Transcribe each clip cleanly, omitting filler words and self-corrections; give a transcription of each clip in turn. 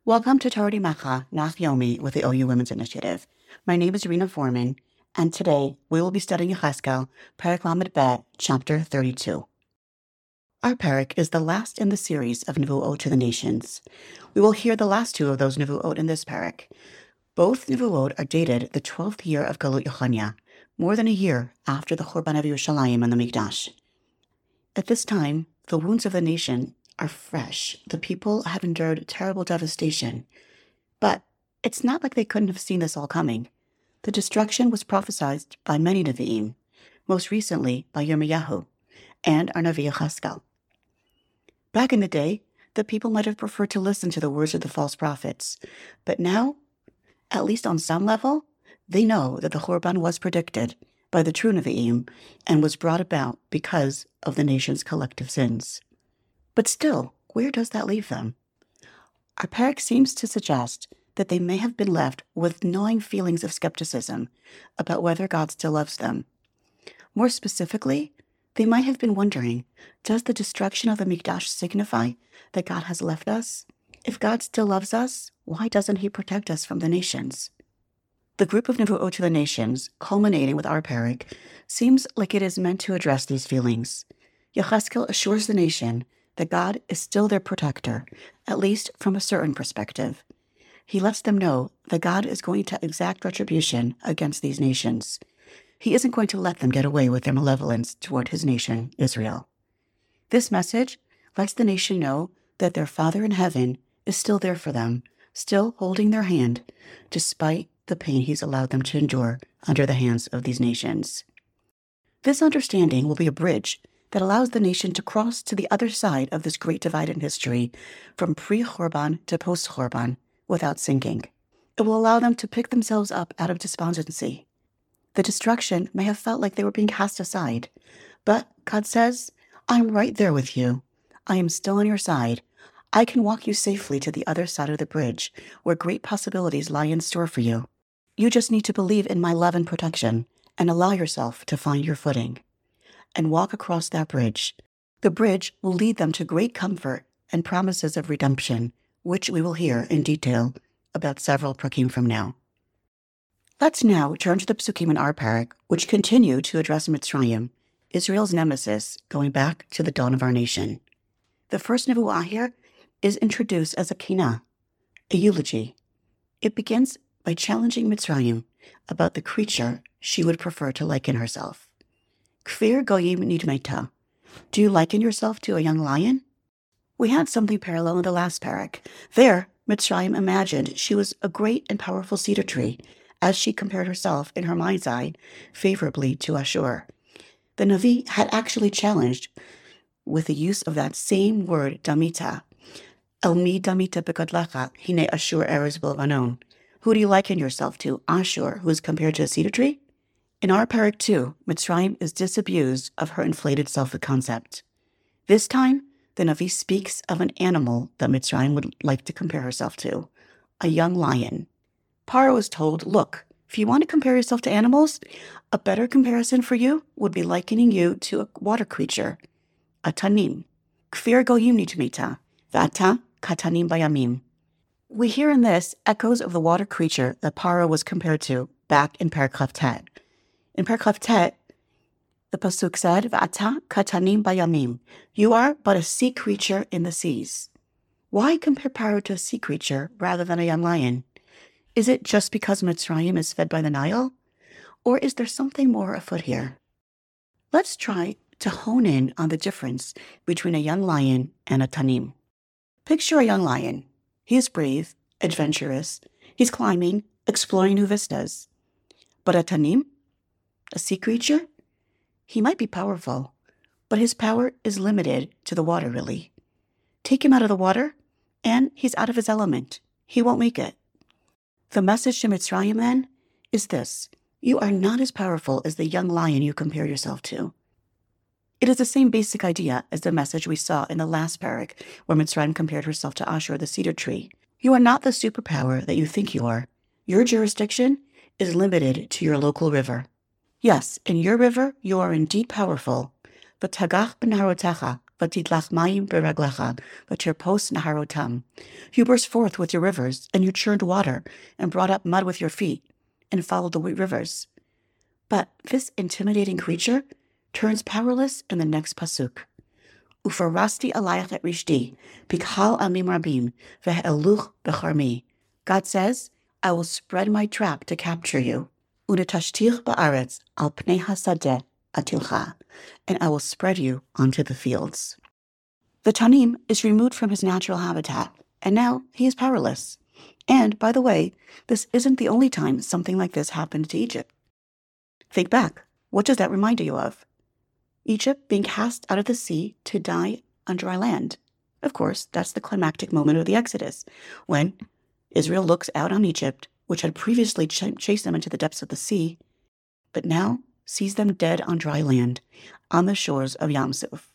Welcome to Torah Macha, Nach Yomi with the OU Women's Initiative. My name is Rena Foreman, and today we will be studying Yechezkel, Perek Lamed Bet, chapter 32. Our Perek is the last in the series of Nevuot to the nations. We will hear the last two of those Nevuot in this Perek. Both Nevuot are dated the 12th year of Galut Yochania, more than a year after the Churban of Yerushalayim and the Mikdash. At this time, the wounds of the nation are fresh. The people have endured terrible devastation. But it's not like they couldn't have seen this all coming. The destruction was prophesied by many Nevi'im, most recently by Yirmiyahu and our Nevi Yechezkel. Back in the day, the people might have preferred to listen to the words of the false prophets. But now, at least on some level, they know that the Churban was predicted by the true Nevi'im and was brought about because of the nation's collective sins. But still, where does that leave them? Our Perek seems to suggest that they may have been left with gnawing feelings of skepticism about whether God still loves them. More specifically, they might have been wondering, does the destruction of the Mikdash signify that God has left us? If God still loves us, why doesn't he protect us from the nations? The group of Nevuot to the nations, culminating with our Perek, seems like it is meant to address these feelings. Yechezkel assures the nation that God is still their protector, at least from a certain perspective. He lets them know that God is going to exact retribution against these nations. He isn't going to let them get away with their malevolence toward his nation, Israel. This message lets the nation know that their Father in heaven is still there for them, still holding their hand, despite the pain he's allowed them to endure under the hands of these nations. This understanding will be a bridge that allows the nation to cross to the other side of this great divide in history, from pre-Churban to post-Churban, without sinking. It will allow them to pick themselves up out of despondency. The destruction may have felt like they were being cast aside, but God says, I'm right there with you. I am still on your side. I can walk you safely to the other side of the bridge, where great possibilities lie in store for you. You just need to believe in my love and protection, and allow yourself to find your footing and walk across that bridge. The bridge will lead them to great comfort and promises of redemption, which we will hear in detail about several prakim from now. Let's now turn to the psukim in our Perek, which continue to address Mitzrayim, Israel's nemesis, going back to the dawn of our nation. The first nevuah here is introduced as a kinah, a eulogy. It begins by challenging Mitzrayim about the creature she would prefer to liken herself. Kfir goyim nidmeta. Do you liken yourself to a young lion? We had something parallel in the last Perek. There, Mitzrayim imagined she was a great and powerful cedar tree, as she compared herself in her mind's eye favorably to Ashur. The Navi had actually challenged with the use of that same word, damita. El mi damita begodlecha, hine Ashur eres bilvanon. Who do you liken yourself to, Ashur, who is compared to a cedar tree? In our Perek too, Mitzrayim is disabused of her inflated self-concept. This time, the Navi speaks of an animal that Mitzrayim would like to compare herself to, a young lion. Paro is told, look, if you want to compare yourself to animals, a better comparison for you would be likening you to a water creature, a tanim. Kfir goyim nitmita, vata katanim bayamim. We hear in this echoes of the water creature that Paro was compared to back in Perek Tet. In Perek Tet, the pasuk said, "V'ata katanim bayamim." You are but a sea creature in the seas. Why compare Paro to a sea creature rather than a young lion? Is it just because Mitzrayim is fed by the Nile? Or is there something more afoot here? Let's try to hone in on the difference between a young lion and a tanim. Picture a young lion. He is brave, adventurous. He's climbing, exploring new vistas. But a tanim, a sea creature, he might be powerful, but his power is limited to the water, really. Take him out of the water, and he's out of his element. He won't make it. The message to Mitzrayim, then, is this. You are not as powerful as the young lion you compare yourself to. It is the same basic idea as the message we saw in the last Perek, where Mitzrayim compared herself to Ashur, the cedar tree. You are not the superpower that you think you are. Your jurisdiction is limited to your local river. Yes, in your river, you are indeed powerful, but tagach b'narotecha, V'tidlach mayim b'raglecha, v'tirpos naharotam. You burst forth with your rivers, and you churned water, and brought up mud with your feet, and followed the rivers. But this intimidating creature turns powerless in the next pasuk. Ufarasti alayach et rishdi, pikhal amim rabim, ve'eluch becharmi. God says, I will spread my trap to capture you. Unetashtir ba'aretz al pnei hasadeh atilcha, and I will spread you onto the fields. The Tanim is removed from his natural habitat, and now he is powerless. And, by the way, this isn't the only time something like this happened to Egypt. Think back. What does that remind you of? Egypt being cast out of the sea to die on dry land. Of course, that's the climactic moment of the Exodus, when Israel looks out on Egypt, which had previously chased them into the depths of the sea, but now sees them dead on dry land, on the shores of Yam Suf.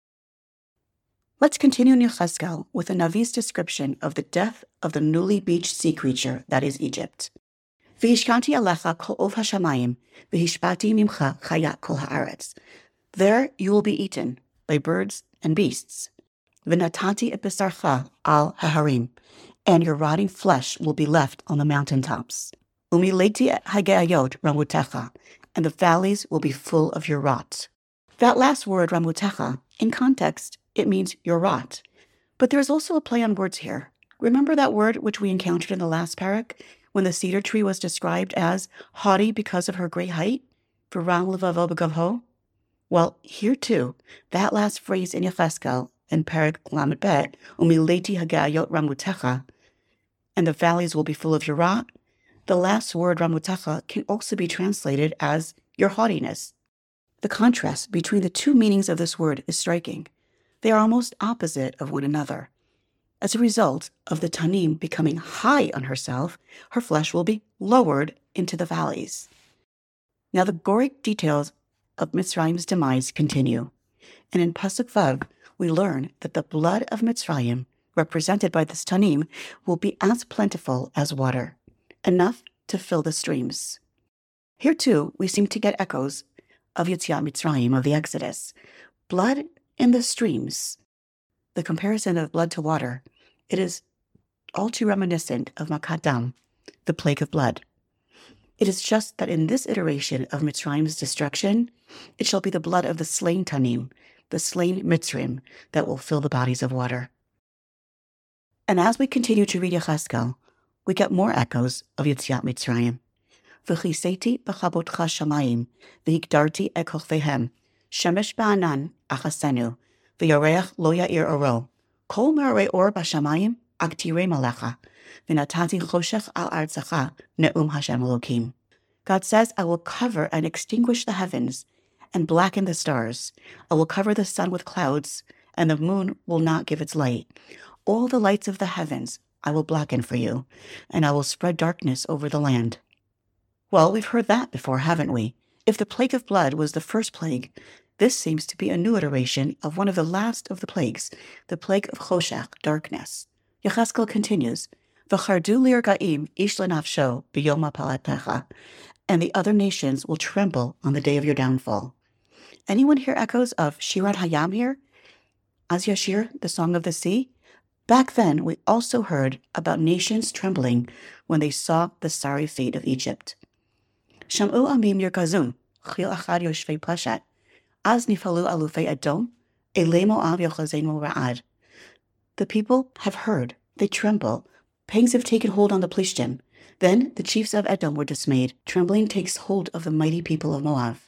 Let's continue in Yechezkel with the Navi's description of the death of the newly beached sea creature that is Egypt. V'hishkanti alecha kol ov hashamayim, v'hishpati mimcha chayat kol haaretz. There you will be eaten by birds and beasts. V'natati et besarcha al haharim, and your rotting flesh will be left on the mountaintops. Umileti et hageayot ramutecha, and the valleys will be full of your rot. That last word, ramutecha, in context, it means your rot. But there's also a play on words here. Remember that word which we encountered in the last parak, when the cedar tree was described as haughty because of her great height? V'ram levavo b'gavho? Well, here too, that last phrase in Yechezkel, in parak lamed bet, umileti hagayot ramutecha, and the valleys will be full of your rot. The last word, ramutecha, can also be translated as your haughtiness. The contrast between the two meanings of this word is striking. They are almost opposite of one another. As a result of the Tanim becoming high on herself, her flesh will be lowered into the valleys. Now the goric details of Mitzrayim's demise continue. And in Pasuk Vav, we learn that the blood of Mitzrayim, represented by this Tanim, will be as plentiful as water, enough to fill the streams. Here too, we seem to get echoes of Yetziat Mitzrayim, of the Exodus. Blood in the streams. The comparison of blood to water, it is all too reminiscent of Makat Dam, the plague of blood. It is just that in this iteration of Mitzrayim's destruction, it shall be the blood of the slain Tanim, the slain Mitzrim, that will fill the bodies of water. And as we continue to read Yechezkel, we get more echoes of Yetziat Mitzrayim. V'chiseti b'chabotcha shamayim, v'higdarti et kochvehem, shemesh ba'anan achasenu, v'yareach lo ya'ir oro, kol me'arei or b'shamayim agtirei malecha, v'natati choshech al artzacha ne'um Hashem Elokim. God says, I will cover and extinguish the heavens and blacken the stars. I will cover the sun with clouds, and the moon will not give its light. All the lights of the heavens I will blacken for you, and I will spread darkness over the land. Well, we've heard that before, haven't we? If the plague of blood was the first plague, this seems to be a new iteration of one of the last of the plagues, the plague of Choshech, darkness. Yechezkel continues, V'chardu lirga'im ish lenafsho b'yom ha'palatecha, and the other nations will tremble on the day of your downfall. Anyone hear echoes of Shirat Hayam here? Az Yashir, the Song of the Sea? Back then, we also heard about nations trembling when they saw the sorry fate of Egypt. Sham'u amim yirkazun, chil achad yoshvei plashat, az nifalu alufei Edom, elei Moab yochazenu ra'ad. The people have heard, they tremble. Pangs have taken hold on the Plishtim. Then the chiefs of Edom were dismayed. Trembling takes hold of the mighty people of Moab.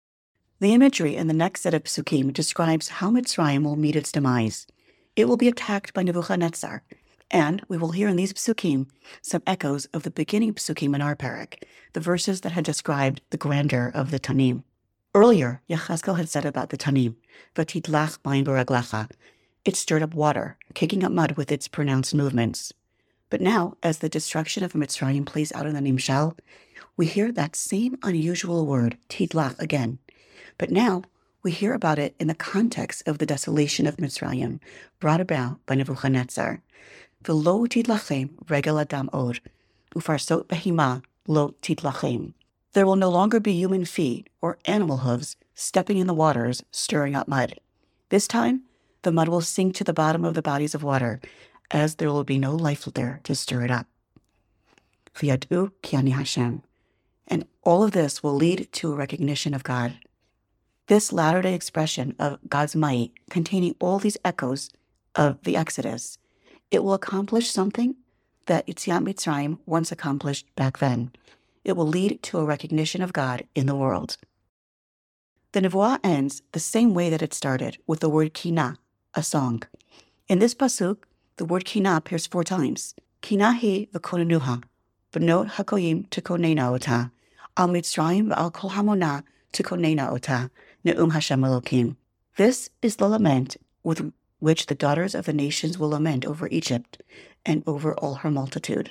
The imagery in the next set of psukim describes how Mitzrayim will meet its demise. It will be attacked by Nebuchadnezzar, and we will hear in these psukim some echoes of the beginning psukim in our parak, the verses that had described the grandeur of the Tanim. Earlier, Yechezkel had said about the Tanim, "V'tidlach mayim b'raglecha." It stirred up water, kicking up mud with its pronounced movements. But now, as the destruction of Mitzrayim plays out in the Nimshal, we hear that same unusual word, tidlach, again. But now, we hear about it in the context of the desolation of Mitzrayim, brought about by Nebuchadnezzar. V'lo tidlachem regel adam od, ufarsot behima lo tidlachem. There will no longer be human feet or animal hooves stepping in the waters, stirring up mud. This time, The mud will sink to the bottom of the bodies of water, as there will be no life there to stir it up. V'yad'u ki ani Hashem. And all of this will lead to a recognition of God. This latter-day expression of God's might, containing all these echoes of the Exodus, it will accomplish something that Yetziat Mitzrayim once accomplished back then. It will lead to a recognition of God in the world. The Nevuah ends the same way that it started, with the word Kina, a song. In this pasuk, the word Kina appears 4 times. Kina hi v'konenuha, b'not hakoyim tikonena ota, al Mitzrayim v'al kol hamona tikonena ota, ne'um Hashem Elokim. This is the lament with which the daughters of the nations will lament over Egypt and over all her multitude.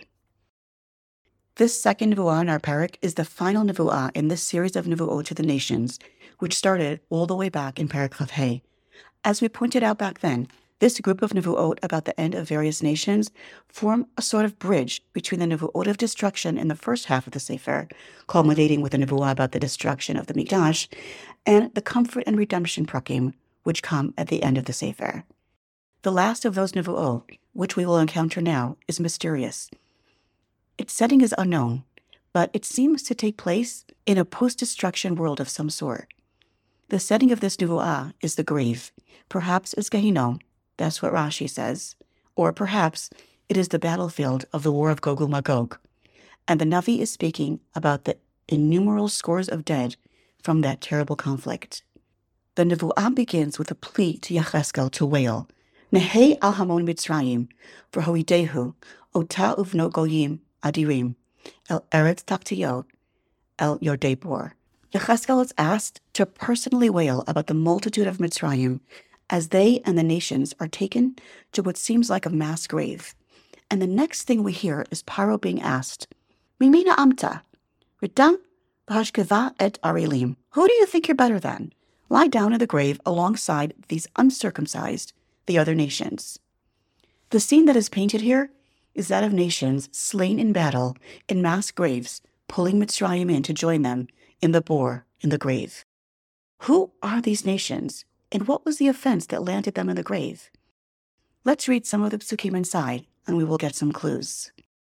This second Nevuah in our parak is the final Nevuah in this series of Nevuot to the nations, which started all the way back in Parak Chav Hei. As we pointed out back then, this group of Nevuot about the end of various nations form a sort of bridge between the Nevuot of destruction in the first half of the Sefer, culminating with the Nevuah about the destruction of the Mikdash, and the comfort and redemption prakim, which come at the end of the Sefer. The last of those Nevuot, which we will encounter now, is mysterious. Its setting is unknown, but it seems to take place in a post-destruction world of some sort. The setting of this Nevuah is the grave. Perhaps it's Gehinnom, that's what Rashi says, or perhaps it is the battlefield of the war of Gog and Magog, and the Navi is speaking about the innumerable scores of dead from that terrible conflict. The Nevuah begins with a plea to Yecheskel to wail, Nehei al hamon Mitzrayim, v'hoidehu, ota uvnot goyim adirim, el eretz taktiyot, el yordei bor. Yecheskel is asked to personally wail about the multitude of Mitzrayim as they and the nations are taken to what seems like a mass grave. And the next thing we hear is Paro being asked, Mimina amta, Ridam b'hashkeva et arelim. Who do you think you're better than? Lie down in the grave alongside these uncircumcised, the other nations. The scene that is painted here is that of nations slain in battle in mass graves, pulling Mitzrayim in to join them in the bor, in the grave. Who are these nations, and what was the offense that landed them in the grave? Let's read some of the psukim inside, and we will get some clues.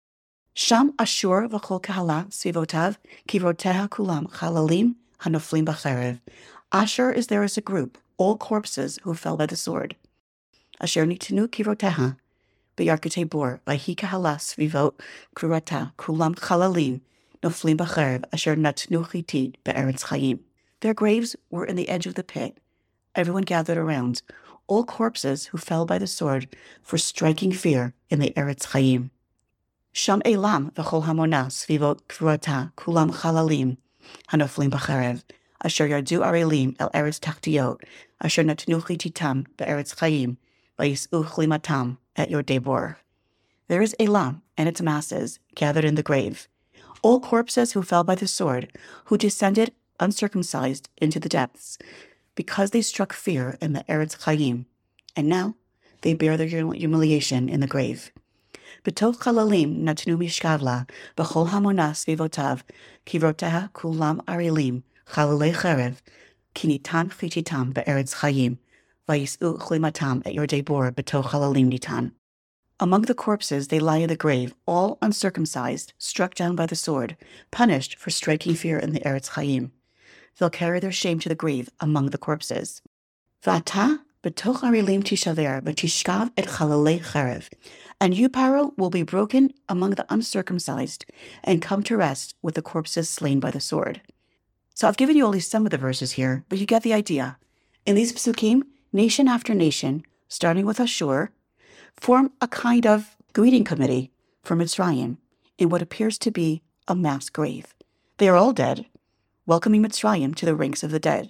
Sham Ashur v'chol kahala svivotav kivroteha kulam chalalim hanoflim b'cherev. Ashur is there as a group, all corpses who fell by the sword. Asher nitenu kivroteha b'yarketei bor v'hi kahala svivot kurata kulam chalalim noflim b'cherev asher natnu chitid be'eretz chayim. Their graves were in the edge of the pit. Everyone gathered around, all corpses who fell by the sword for striking fear in the Eretz Chaim. Sham elam v'chol hamona svivot kruata kulam chalalim hanoflim b'cherev asher yardu arelim el Eretz tachtiyot asher natnu chititam be'eretz Chaim v'yis'u chlimatam et yordei bor. There is elam and its masses gathered in the grave, all corpses who fell by the sword, who descended uncircumcised into the depths, because they struck fear in the Eretz Chaim, and now they bear their humiliation in the grave. B'toch chalalim natnu mishkavla b'chol hamona svivotav kivroteha kulam arelim chalalei cherev kinitan chititam be'eretz Chaim v'yis'u chlimatam et yordei bor b'toch chalalim nitan. Among the corpses they lie in the grave, all uncircumcised, struck down by the sword, punished for striking fear in the Eretz Chaim. They'll carry their shame to the grave among the corpses. V'ata b'toch arelim tishaver v'tishkav et chalalei cherev. And you, Paro, will be broken among the uncircumcised and come to rest with the corpses slain by the sword. So I've given you only some of the verses here, but you get the idea. In these psukim, nation after nation, starting with Ashur, form a kind of greeting committee for Mitzrayim in what appears to be a mass grave. They are all dead, welcoming Mitzrayim to the ranks of the dead.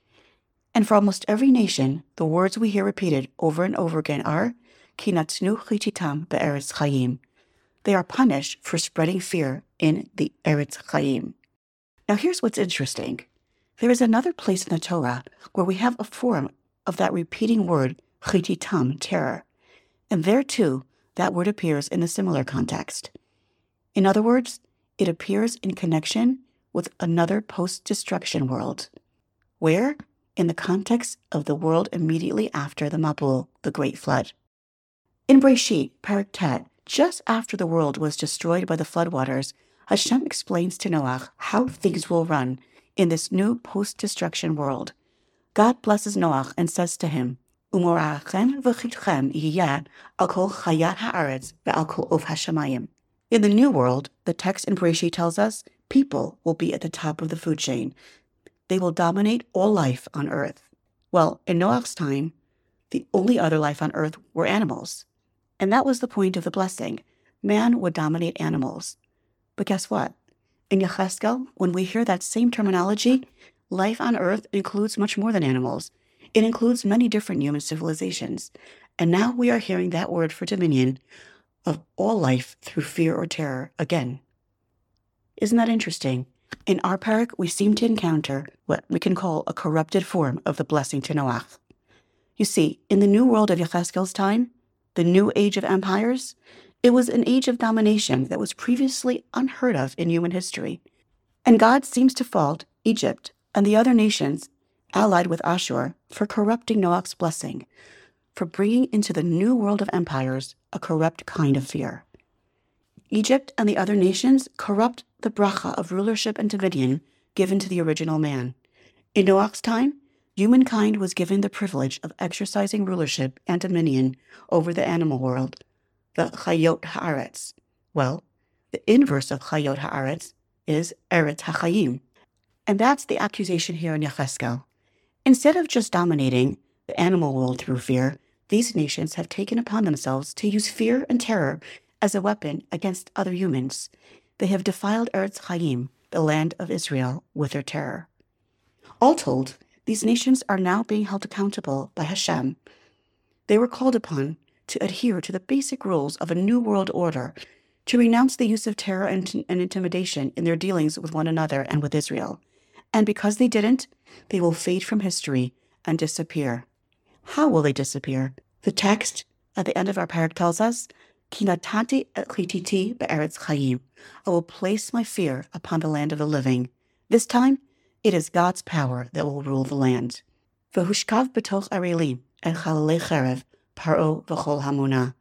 And for almost every nation, the words we hear repeated over and over again are, Ki natnu chititam be'eretz Chaim. They are punished for spreading fear in the Eretz Chaim. Now here's what's interesting. There is another place in the Torah where we have a form of that repeating word, chititam, terror. And there too, that word appears in a similar context. In other words, it appears in connection with another post-destruction world. Where? in the context of the world immediately after the Mabul, the Great Flood. In Breshit, Perek Tet, just after the world was destroyed by the floodwaters, Hashem explains to Noach how things will run in this new post-destruction world. God blesses Noach and says to him, Umorachem v'chitchem yiyeh al kol chayat haaretz ve'al kol of hashamayim. In the new world, the text in Breshit tells us, people will be at the top of the food chain. They will dominate all life on earth. Well, in Noach's time, the only other life on earth were animals. And that was the point of the blessing. Man would dominate animals. But guess what? In Yechezkel, when we hear that same terminology, life on earth includes much more than animals. It includes many different human civilizations. And now we are hearing that word for dominion of all life through fear or terror again. Isn't that interesting? In our parak, we seem to encounter what we can call a corrupted form of the blessing to Noach. You see, in the new world of Yechezkel's time, the new age of empires, it was an age of domination that was previously unheard of in human history. And God seems to fault Egypt and the other nations allied with Ashur for corrupting Noach's blessing, for bringing into the new world of empires a corrupt kind of fear. Egypt and the other nations corrupt the bracha of rulership and dominion given to the original man. In Noach's time, humankind was given the privilege of exercising rulership and dominion over the animal world, the Chayot Haaretz. Well, the inverse of Chayot Haaretz is Eretz HaChayim. And that's the accusation here in Yechezkel. Instead of just dominating the animal world through fear, these nations have taken upon themselves to use fear and terror as a weapon against other humans. They have defiled Eretz Chaim, the land of Israel, with their terror. All told, these nations are now being held accountable by Hashem. They were called upon to adhere to the basic rules of a new world order, to renounce the use of terror and intimidation in their dealings with one another and with Israel. And because they didn't, they will fade from history and disappear. How will they disappear? The text at the end of our parak tells us, Ki natati et chititi be'eretz chayim. I will place my fear upon the land of the living. This time, it is God's power that will rule the land. V'hushkav b'toch arelim et chalalei cherev paro v'chol hamuna.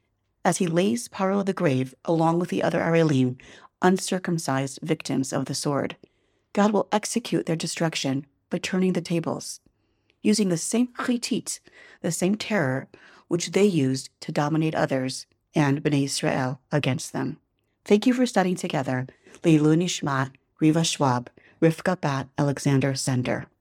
As he lays Paro the grave along with the other Arelim, uncircumcised victims of the sword, God will execute their destruction by turning the tables, using the same chitit, the same terror which they used to dominate others and Bnei Israel against them. Thank you for studying together. Leilu Nishmat, Riva Schwab, Rivka Bat Alexander Sender.